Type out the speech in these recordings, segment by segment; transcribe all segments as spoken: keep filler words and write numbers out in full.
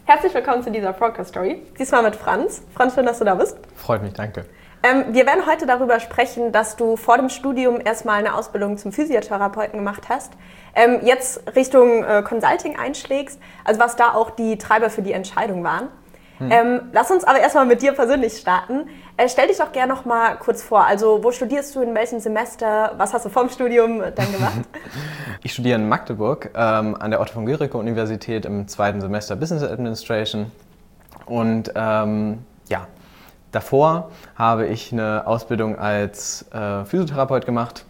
Herzlich willkommen zu dieser Podcast Story. Diesmal mit Franz. Franz, schön, dass du da bist. Freut mich, danke. Ähm, wir werden heute darüber sprechen, dass du vor dem Studium erstmal eine Ausbildung zum Physiotherapeuten gemacht hast, ähm, jetzt Richtung äh, Consulting einschlägst, also was da auch die Treiber für die Entscheidung waren. Hm. Ähm, lass uns aber erstmal mit dir persönlich starten. Äh, stell dich doch gerne noch mal kurz vor. Also wo studierst du, in welchem Semester, was hast du vom Studium dann gemacht? Ich studiere in Magdeburg ähm, an der Otto von Guericke Universität im zweiten Semester Business Administration und ähm, ja, davor habe ich eine Ausbildung als äh, Physiotherapeut gemacht.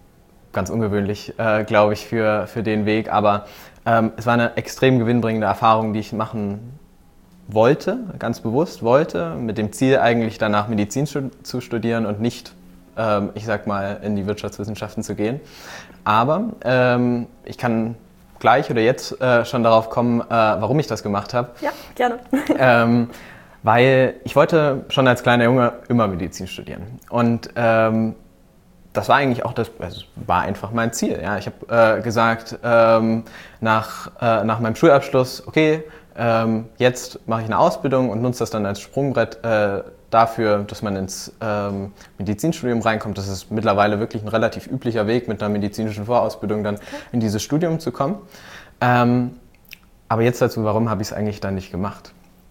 Ganz ungewöhnlich, äh, glaube ich, für, für den Weg, aber ähm, es war eine extrem gewinnbringende Erfahrung, die ich machen wollte, ganz bewusst wollte, mit dem Ziel eigentlich danach Medizin zu studieren und nicht, ähm, ich sag mal, in die Wirtschaftswissenschaften zu gehen. Aber ähm, ich kann gleich oder jetzt äh, schon darauf kommen, äh, warum ich das gemacht habe. Ja, gerne. ähm, weil ich wollte schon als kleiner Junge immer Medizin studieren. Und ähm, das war eigentlich auch das, also war einfach mein Ziel. Ja. Ich habe äh, gesagt, ähm, nach, äh, nach meinem Schulabschluss, okay, ähm, jetzt mache ich eine Ausbildung und nutze das dann als Sprungbrett äh, dafür, dass man ins ähm, Medizinstudium reinkommt. Das ist mittlerweile wirklich ein relativ üblicher Weg, mit einer medizinischen Vorausbildung dann in dieses Studium zu kommen. Ähm, aber jetzt dazu, warum habe ich es eigentlich dann nicht gemacht?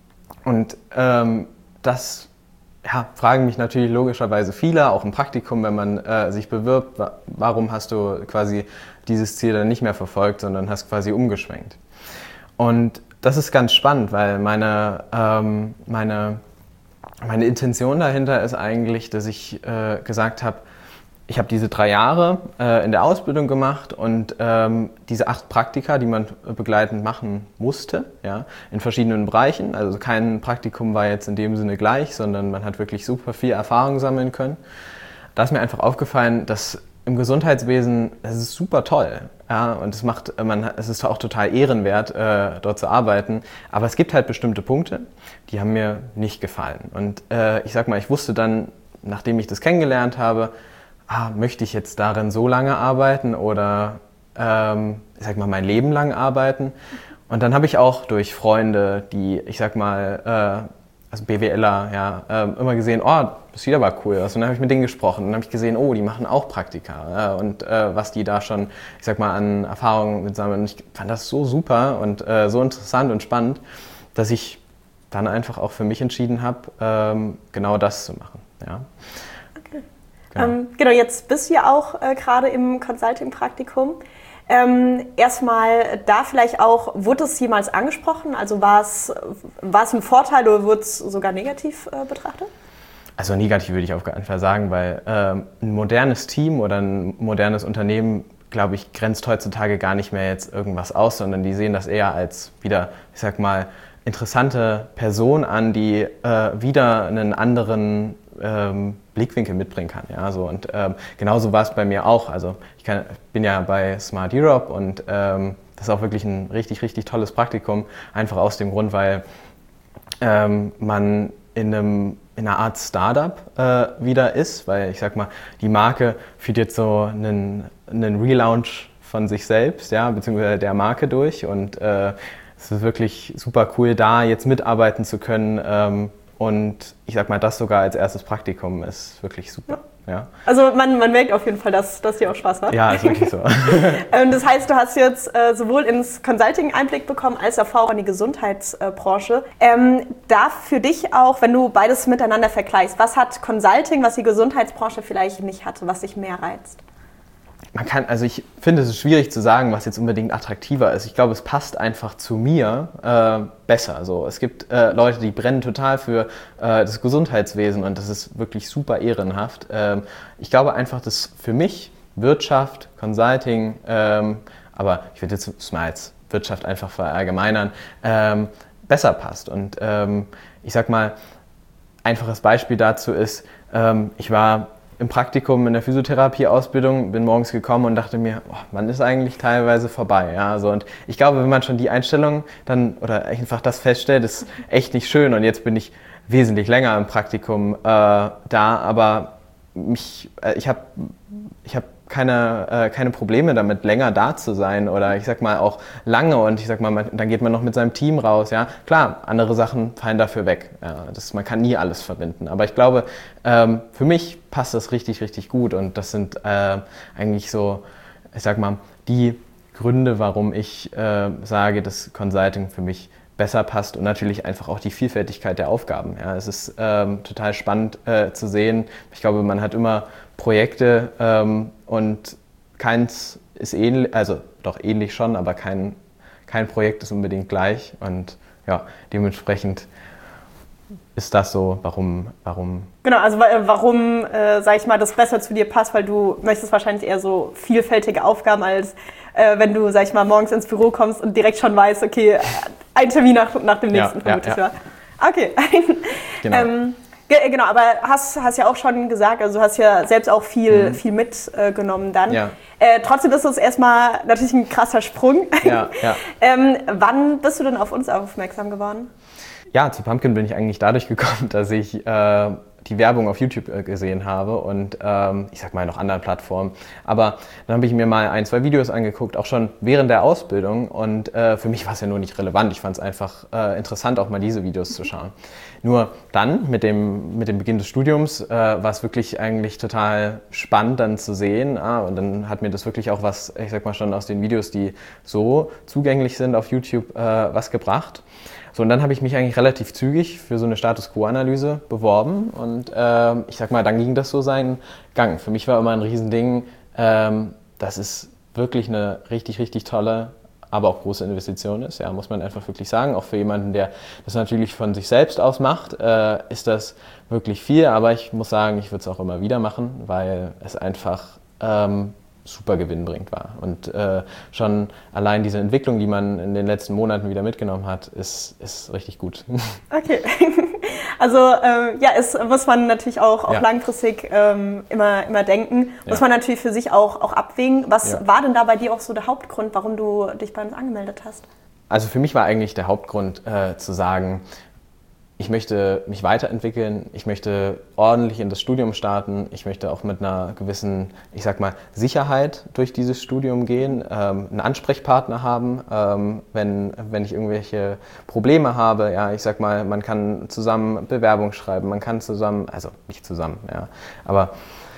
Und ähm, das ja, fragen mich natürlich logischerweise viele, auch im Praktikum, wenn man äh, sich bewirbt, wa- warum hast du quasi dieses Ziel dann nicht mehr verfolgt, sondern hast quasi umgeschwenkt. Und das ist ganz spannend, weil meine, ähm, meine, meine Intention dahinter ist eigentlich, dass ich äh, gesagt habe, ich habe diese drei Jahre äh, in der Ausbildung gemacht und ähm, diese acht Praktika, die man begleitend machen musste, ja, in verschiedenen Bereichen. Also kein Praktikum war jetzt in dem Sinne gleich, sondern man hat wirklich super viel Erfahrung sammeln können. Da ist mir einfach aufgefallen, dass im Gesundheitswesen, das ist super toll, ja, und es macht, man, es ist auch total ehrenwert, äh, dort zu arbeiten. Aber es gibt halt bestimmte Punkte, die haben mir nicht gefallen. Und äh, ich sag mal, ich wusste dann, nachdem ich das kennengelernt habe, ah, möchte ich jetzt darin so lange arbeiten oder ähm, ich sag mal mein Leben lang arbeiten? Und dann habe ich auch durch Freunde, die, ich sag mal, äh, also BWLer, ja, äh, immer gesehen, oh, das sieht aber cool aus. Und dann habe ich mit denen gesprochen und dann habe ich gesehen, oh, die machen auch Praktika. Äh, und äh, was die da schon, ich sag mal, an Erfahrungen mit sammeln. Und ich fand das so super und äh, so interessant und spannend, dass ich dann einfach auch für mich entschieden habe, ähm, genau das zu machen. Ja. Genau. Ähm, genau, jetzt bist du ja auch äh, gerade im Consulting-Praktikum. Ähm, erstmal da vielleicht auch, wurde es jemals angesprochen? Also war es, war es ein Vorteil oder wurde es sogar negativ äh, betrachtet? Also negativ würde ich auf keinen Fall sagen, weil ähm, ein modernes Team oder ein modernes Unternehmen, glaube ich, grenzt heutzutage gar nicht mehr jetzt irgendwas aus, sondern die sehen das eher als wieder, ich sag mal, interessante Person an, die äh, wieder einen anderen ähm, Blickwinkel mitbringen kann. Ja, so. Und ähm, genauso war es bei mir auch. Also ich kann, bin ja bei Smart Europe und ähm, das ist auch wirklich ein richtig, richtig tolles Praktikum. Einfach aus dem Grund, weil ähm, man in, einem, in einer Art Startup äh, wieder ist, weil ich sag mal, die Marke führt jetzt so einen, einen Relaunch von sich selbst, ja, beziehungsweise der Marke durch und äh, es ist wirklich super cool, da jetzt mitarbeiten zu können. Ähm, und ich sag mal, das sogar als erstes Praktikum ist wirklich super. Ja. Ja. Also man, man merkt auf jeden Fall, dass, dass dir auch Spaß macht. Ja, ist wirklich so. Das heißt, du hast jetzt äh, sowohl ins Consulting Einblick bekommen, als auch in die Gesundheitsbranche. Ähm, da für dich auch, wenn du beides miteinander vergleichst, was hat Consulting, was die Gesundheitsbranche vielleicht nicht hatte, was dich mehr reizt? Man kann, also ich finde, es ist schwierig zu sagen, was jetzt unbedingt attraktiver ist. Ich glaube, es passt einfach zu mir äh, besser. Also es gibt äh, Leute, die brennen total für äh, das Gesundheitswesen und das ist wirklich super ehrenhaft. Ähm, ich glaube einfach, dass für mich Wirtschaft, Consulting, ähm, aber ich würde jetzt mal als Wirtschaft einfach verallgemeinern, ähm, besser passt. Und ähm, ich sag mal, einfaches Beispiel dazu ist, ähm, ich war im Praktikum in der Physiotherapie-Ausbildung, bin morgens gekommen und dachte mir, oh, man ist eigentlich teilweise vorbei. Ja, also, und ich glaube, wenn man schon die Einstellung dann oder einfach das feststellt, ist echt nicht schön. Und jetzt bin ich wesentlich länger im Praktikum äh, da, aber mich, äh, ich habe ich hab keine, äh, keine Probleme damit, länger da zu sein oder ich sag mal auch lange und ich sag mal, man, dann geht man noch mit seinem Team raus, ja. Klar, andere Sachen fallen dafür weg. Ja, das, man kann nie alles verbinden. Aber ich glaube, ähm, für mich passt das richtig, richtig gut und das sind äh, eigentlich so, ich sag mal, die Gründe, warum ich äh, sage, dass Consulting für mich besser passt und natürlich einfach auch die Vielfältigkeit der Aufgaben. Ja, es ist ähm, total spannend äh, zu sehen. Ich glaube, man hat immer Projekte ähm, und keins ist ähnlich, also doch ähnlich schon, aber kein, kein Projekt ist unbedingt gleich und ja, dementsprechend ist das so, warum... warum genau, also warum, äh, sag ich mal, das besser zu dir passt, weil du möchtest wahrscheinlich eher so vielfältige Aufgaben, als äh, wenn du, sag ich mal, morgens ins Büro kommst und direkt schon weißt, okay, ein Termin nach, nach dem nächsten, ja, vermutlich. Ja, ja. Okay. Genau. ähm, ge genau, aber hast, hast ja auch schon gesagt, also du hast ja selbst auch viel, mhm. viel mitgenommen äh, dann. Ja. Äh, trotzdem ist es erstmal natürlich ein krasser Sprung. Ja, ja. ähm, wann bist du denn auf uns aufmerksam geworden? Ja, zu Pumpkin bin ich eigentlich dadurch gekommen, dass ich äh, die Werbung auf YouTube äh, gesehen habe und ähm, ich sag mal noch anderen Plattformen. Aber dann habe ich mir mal ein, zwei Videos angeguckt, auch schon während der Ausbildung und äh, für mich war es ja nur nicht relevant. Ich fand es einfach äh, interessant, auch mal diese Videos zu schauen. Nur dann, mit dem, mit dem Beginn des Studiums, äh, war es wirklich eigentlich total spannend dann zu sehen. Ah, und dann hat mir das wirklich auch was, ich sag mal schon aus den Videos, die so zugänglich sind auf YouTube, äh, was gebracht. So, und dann habe ich mich eigentlich relativ zügig für so eine Status-Quo-Analyse beworben und ähm, ich sag mal, dann ging das so seinen Gang. Für mich war immer ein Riesending, ähm, dass es wirklich eine richtig, richtig tolle, aber auch große Investition ist, ja, muss man einfach wirklich sagen. Auch für jemanden, der das natürlich von sich selbst aus macht, äh, ist das wirklich viel, aber ich muss sagen, ich würde es auch immer wieder machen, weil es einfach ähm, super gewinnbringend war. Und äh, schon allein diese Entwicklung, die man in den letzten Monaten wieder mitgenommen hat, ist, ist richtig gut. Okay. Also ähm, ja, es muss man natürlich auch, auch ja. langfristig ähm, immer, immer denken. Muss ja. man natürlich für sich auch, auch abwägen. Was ja. war denn da bei dir auch so der Hauptgrund, warum du dich bei uns angemeldet hast? Also für mich war eigentlich der Hauptgrund äh, zu sagen, ich möchte mich weiterentwickeln, ich möchte ordentlich in das Studium starten, ich möchte auch mit einer gewissen, ich sag mal, Sicherheit durch dieses Studium gehen, ähm, einen Ansprechpartner haben, ähm, wenn, wenn ich irgendwelche Probleme habe, ja, ich sag mal, man kann zusammen Bewerbung schreiben, man kann zusammen, also nicht zusammen, ja, aber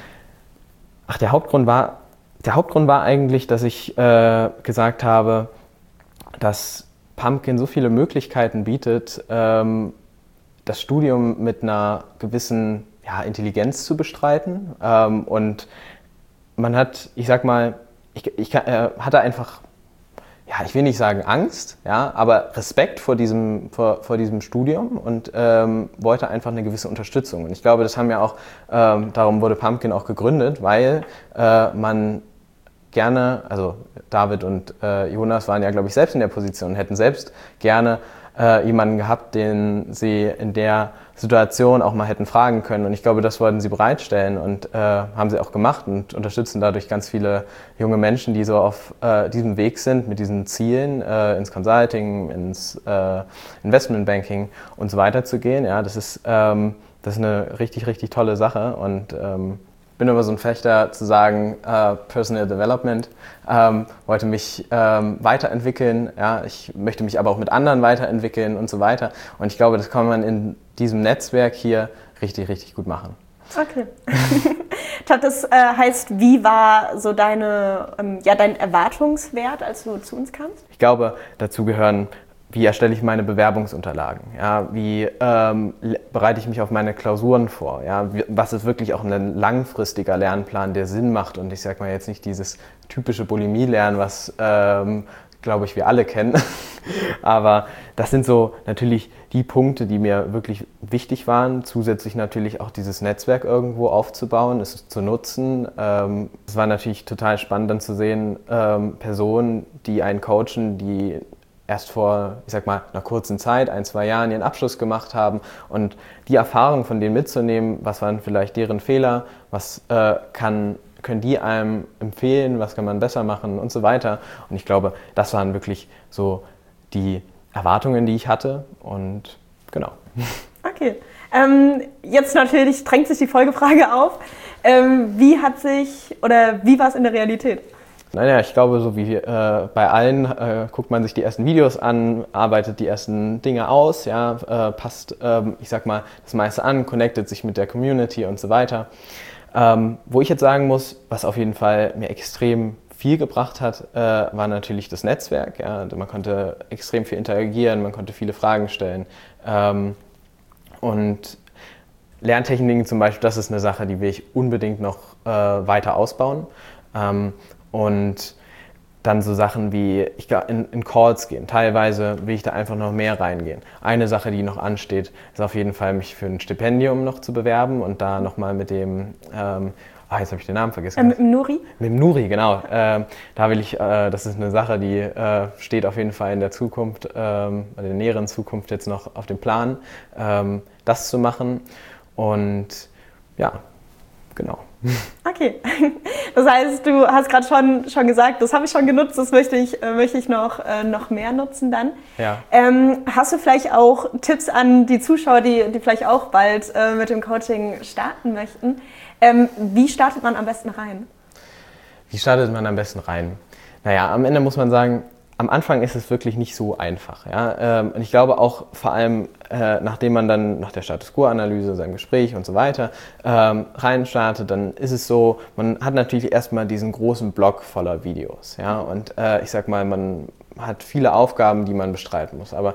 ach, der Hauptgrund war, der Hauptgrund war eigentlich, dass ich äh, gesagt habe, dass Pumpkin so viele Möglichkeiten bietet, ähm, das Studium mit einer gewissen ja, Intelligenz zu bestreiten. Ähm, und man hat, ich sag mal, ich, ich äh, hatte einfach, ja, ich will nicht sagen Angst, ja, aber Respekt vor diesem, vor, vor diesem Studium und ähm, wollte einfach eine gewisse Unterstützung. Und ich glaube, das haben ja auch, ähm, darum wurde Pumpkin auch gegründet, weil äh, man gerne, also David und äh, Jonas waren ja, glaube ich, selbst in der Position, hätten selbst gerne äh, jemanden gehabt, den sie in der Situation auch mal hätten fragen können. Und ich glaube, das wollten sie bereitstellen und äh, haben sie auch gemacht und unterstützen dadurch ganz viele junge Menschen, die so auf äh, diesem Weg sind, mit diesen Zielen, äh, ins Consulting, ins äh, Investmentbanking und so weiter zu gehen. Ja, das ist, ähm, das ist eine richtig, richtig tolle Sache und ähm, bin immer so ein Fechter zu sagen, äh, Personal Development, ähm, wollte mich ähm, weiterentwickeln, ja, ich möchte mich aber auch mit anderen weiterentwickeln und so weiter. Und ich glaube, das kann man in diesem Netzwerk hier richtig, richtig gut machen. Okay. Das äh, heißt, wie war so deine, ähm, ja, dein Erwartungswert, als du zu uns kamst? Ich glaube, dazu gehören, wie erstelle ich meine Bewerbungsunterlagen? Ja, wie ähm, bereite ich mich auf meine Klausuren vor? Ja, wie, was ist wirklich auch ein langfristiger Lernplan, der Sinn macht? Und ich sage mal jetzt nicht dieses typische Bulimie-Lernen, was, ähm, glaube ich, wir alle kennen. Aber das sind so natürlich die Punkte, die mir wirklich wichtig waren. Zusätzlich natürlich auch dieses Netzwerk irgendwo aufzubauen, es zu nutzen. Ähm, es war natürlich total spannend dann zu sehen, ähm, Personen, die einen coachen, die erst vor, ich sag mal, einer kurzen Zeit, ein, zwei Jahren ihren Abschluss gemacht haben und die Erfahrung von denen mitzunehmen, was waren vielleicht deren Fehler, was äh, kann, können die einem empfehlen, was kann man besser machen und so weiter. Und ich glaube, das waren wirklich so die Erwartungen, die ich hatte und genau. Okay. Ähm, jetzt natürlich drängt sich die Folgefrage auf. Ähm, wie hat sich oder wie war es in der Realität? Naja, ich glaube, so wie äh, bei allen äh, guckt man sich die ersten Videos an, arbeitet die ersten Dinge aus, ja, äh, passt, ähm, ich sag mal, das meiste an, connectet sich mit der Community und so weiter. Ähm, wo ich jetzt sagen muss, was auf jeden Fall mir extrem viel gebracht hat, äh, war natürlich das Netzwerk. Ja. Man konnte extrem viel interagieren, man konnte viele Fragen stellen. Ähm, und Lerntechniken zum Beispiel, das ist eine Sache, die will ich unbedingt noch äh, weiter ausbauen. Ähm, Und dann so Sachen wie ich in, in Calls gehen. Teilweise will ich da einfach noch mehr reingehen. Eine Sache, die noch ansteht, ist auf jeden Fall, mich für ein Stipendium noch zu bewerben und da nochmal mit dem, ähm, ah, jetzt habe ich den Namen vergessen. Ähm, mit dem Nuri? Mit dem Nuri, genau. Ähm, da will ich, äh, das ist eine Sache, die äh, steht auf jeden Fall in der Zukunft, ähm, in der näheren Zukunft jetzt noch auf dem Plan, ähm, das zu machen. Und ja, genau. Okay, das heißt, du hast gerade schon, schon gesagt, das habe ich schon genutzt, das möchte ich, äh, möchte ich noch, äh, noch mehr nutzen dann. Ja. Ähm, hast du vielleicht auch Tipps an die Zuschauer, die, die vielleicht auch bald äh, mit dem Coaching starten möchten? Ähm, wie startet man am besten rein? Wie startet man am besten rein? Naja, am Ende muss man sagen, am Anfang ist es wirklich nicht so einfach. Ja? Und ich glaube auch vor allem, äh, nachdem man dann nach der Status Quo-Analyse, seinem Gespräch und so weiter ähm, reinstartet, dann ist es so, man hat natürlich erstmal diesen großen Block voller Videos. Ja? Und äh, ich sag mal, man hat viele Aufgaben, die man bestreiten muss. Aber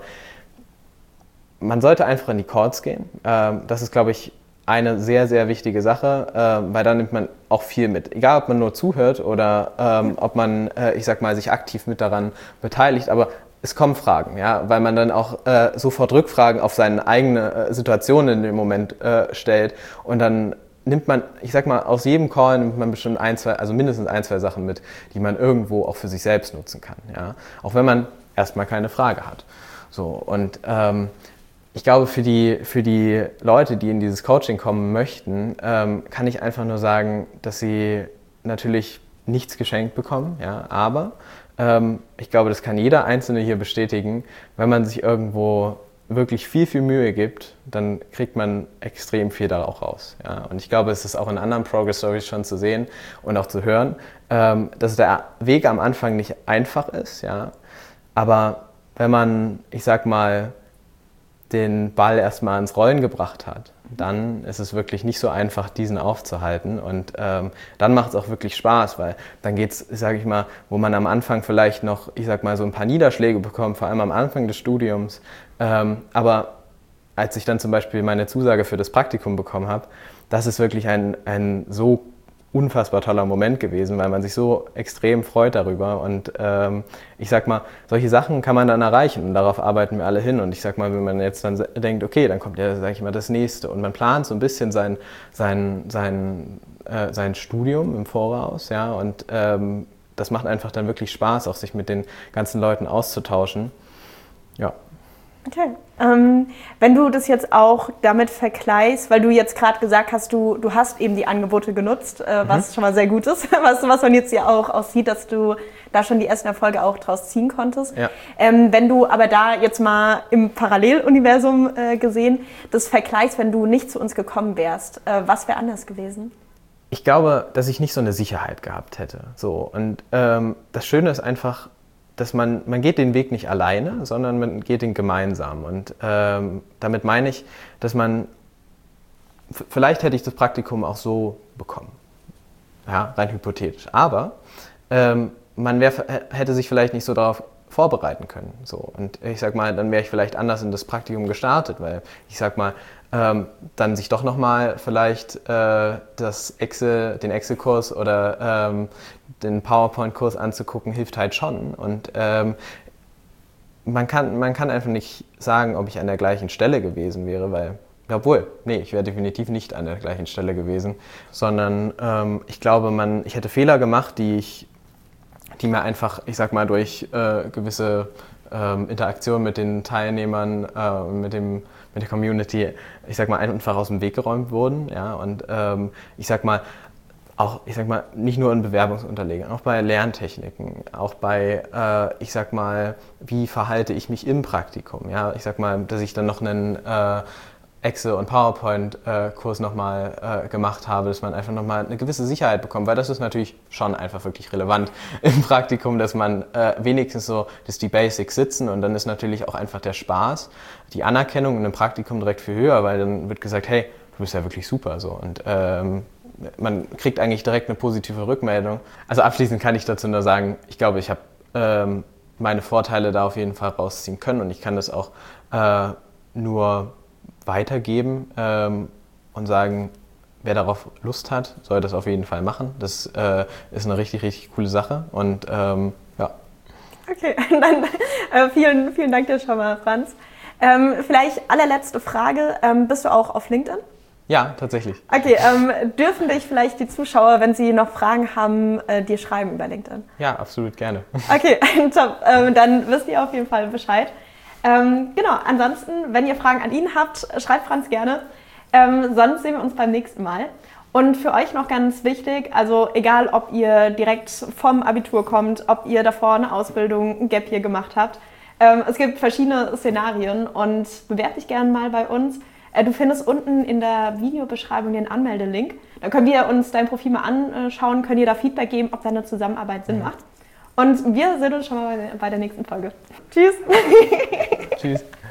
man sollte einfach in die Calls gehen. Ähm, das ist, glaube ich, eine sehr, sehr wichtige Sache, äh, weil da nimmt man auch viel mit. Egal, ob man nur zuhört oder ähm, ob man, äh, ich sag mal, sich aktiv mit daran beteiligt, aber es kommen Fragen, ja, weil man dann auch äh, sofort Rückfragen auf seine eigene äh, Situation in dem Moment äh, stellt und dann nimmt man, ich sag mal, aus jedem Call nimmt man bestimmt ein, zwei, also mindestens ein, zwei Sachen mit, die man irgendwo auch für sich selbst nutzen kann, ja, auch wenn man erstmal keine Frage hat. So, und ähm, ich glaube, für die, für die Leute, die in dieses Coaching kommen möchten, ähm, kann ich einfach nur sagen, dass sie natürlich nichts geschenkt bekommen, ja, aber ähm, ich glaube, das kann jeder Einzelne hier bestätigen, wenn man sich irgendwo wirklich viel, viel Mühe gibt, dann kriegt man extrem viel da auch raus. Ja. Und ich glaube, es ist auch in anderen Progress Stories schon zu sehen und auch zu hören, ähm, dass der Weg am Anfang nicht einfach ist, ja, aber wenn man, ich sag mal, den Ball erstmal ins Rollen gebracht hat, dann ist es wirklich nicht so einfach, diesen aufzuhalten und ähm, dann macht es auch wirklich Spaß, weil dann geht es, sage ich mal, wo man am Anfang vielleicht noch, ich sag mal, so ein paar Niederschläge bekommt, vor allem am Anfang des Studiums, ähm, aber als ich dann zum Beispiel meine Zusage für das Praktikum bekommen habe, das ist wirklich ein, ein so unfassbar toller Moment gewesen, weil man sich so extrem freut darüber und ähm, ich sag mal, solche Sachen kann man dann erreichen und darauf arbeiten wir alle hin und ich sag mal, wenn man jetzt dann denkt, okay, dann kommt ja, sag ich mal, das Nächste und man plant so ein bisschen sein, sein, sein, äh, sein Studium im Voraus, ja, und ähm, das macht einfach dann wirklich Spaß, auch sich mit den ganzen Leuten auszutauschen, ja. Okay. Ähm, wenn du das jetzt auch damit vergleichst, weil du jetzt gerade gesagt hast, du, du hast eben die Angebote genutzt, äh, was mhm. schon mal sehr gut ist, was, was man jetzt ja auch aussieht, dass du da schon die ersten Erfolge auch draus ziehen konntest. Ja. Ähm, wenn du aber da jetzt mal im Paralleluniversum äh, gesehen das vergleichst, wenn du nicht zu uns gekommen wärst, äh, was wäre anders gewesen? Ich glaube, dass ich nicht so eine Sicherheit gehabt hätte. So. Und ähm, das Schöne ist einfach, dass man, man geht den Weg nicht alleine, sondern man geht den gemeinsam. Und ähm, damit meine ich, dass man, f- vielleicht hätte ich das Praktikum auch so bekommen, ja, rein hypothetisch. Aber ähm, man wär, hätte sich vielleicht nicht so darauf vorbereiten können. So. Und ich sag mal, dann wäre ich vielleicht anders in das Praktikum gestartet, weil ich sag mal, ähm, dann sich doch nochmal vielleicht äh, das Excel, den Excel-Kurs oder ähm, den PowerPoint-Kurs anzugucken, hilft halt schon. Und ähm, man kann, man kann einfach nicht sagen, ob ich an der gleichen Stelle gewesen wäre, weil, obwohl, nee, ich wäre definitiv nicht an der gleichen Stelle gewesen, sondern ähm, ich glaube, man, ich hätte Fehler gemacht, die ich, die mir einfach, ich sag mal, durch äh, gewisse ähm, Interaktion mit den Teilnehmern, äh, mit dem mit der Community, ich sag mal, einfach aus dem Weg geräumt wurden, ja, und ähm, ich sag mal, auch, ich sag mal, nicht nur in Bewerbungsunterlagen, auch bei Lerntechniken, auch bei, äh, ich sag mal, wie verhalte ich mich im Praktikum, ja, ich sag mal, dass ich dann noch einen, äh, Excel- und PowerPoint-Kurs nochmal äh, gemacht habe, dass man einfach nochmal eine gewisse Sicherheit bekommt, weil das ist natürlich schon einfach wirklich relevant im Praktikum, dass man äh, wenigstens so, dass die Basics sitzen und dann ist natürlich auch einfach der Spaß, die Anerkennung in einem Praktikum direkt viel höher, weil dann wird gesagt, hey, du bist ja wirklich super so und ähm, man kriegt eigentlich direkt eine positive Rückmeldung. Also abschließend kann ich dazu nur sagen, ich glaube, ich habe ähm, meine Vorteile da auf jeden Fall rausziehen können und ich kann das auch äh, nur weitergeben ähm, und sagen, wer darauf Lust hat, soll das auf jeden Fall machen. Das äh, ist eine richtig, richtig coole Sache und ähm, ja. Okay, dann äh, vielen, vielen Dank dir schon mal, Franz. Ähm, vielleicht allerletzte Frage, ähm, bist du auch auf LinkedIn? Ja, tatsächlich. Okay, ähm, dürfen dich vielleicht die Zuschauer, wenn sie noch Fragen haben, äh, dir schreiben über LinkedIn? Ja, absolut gerne. Okay, top. Ähm, dann wisst ihr auf jeden Fall Bescheid. Ähm, genau, ansonsten, wenn ihr Fragen an ihn habt, schreibt Franz gerne. Ähm, sonst sehen wir uns beim nächsten Mal. Und für euch noch ganz wichtig, also egal, ob ihr direkt vom Abitur kommt, ob ihr davor eine Ausbildung, ein Gap Year gemacht habt, ähm, es gibt verschiedene Szenarien und bewerbt dich gerne mal bei uns. Äh, du findest unten in der Videobeschreibung den Anmeldelink. Da können wir uns dein Profil mal anschauen, können dir da Feedback geben, ob deine Zusammenarbeit Sinn macht. Und wir sehen uns schon mal bei der nächsten Folge. Tschüss! Tschüss!